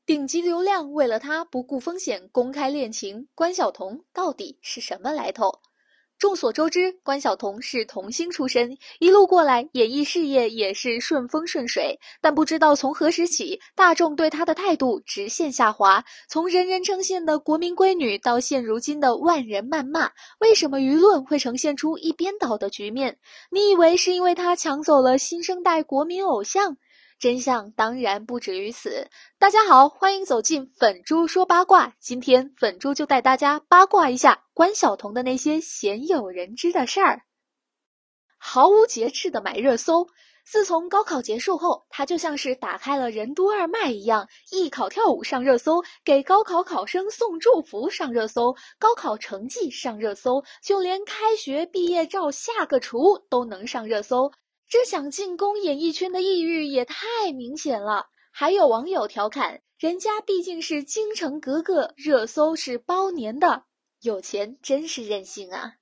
顶级流量为了他不顾风险公开恋情，关晓彤到底是什么来头？众所周知，关晓彤是童星出身，一路过来，演艺事业也是顺风顺水。但不知道从何时起，大众对她的态度直线下滑，从人人称羡的国民闺女到现如今的万人谩骂。为什么舆论会呈现出一边倒的局面？你以为是因为她抢走了新生代国民偶像？真相当然不止于此。大家好，欢迎走进粉猪说八卦。今天粉猪就带大家八卦一下关晓彤的那些鲜有人知的事儿。毫无节制的买热搜。自从高考结束后，她就像是打开了任督二脉一样，艺考跳舞上热搜，给高考考生送祝福上热搜，高考成绩上热搜，就连开学毕业照下个厨都能上热搜。这想进攻演艺圈的意欲也太明显了。还有网友调侃，人家毕竟是京城格格，热搜是包年的，有钱真是任性啊。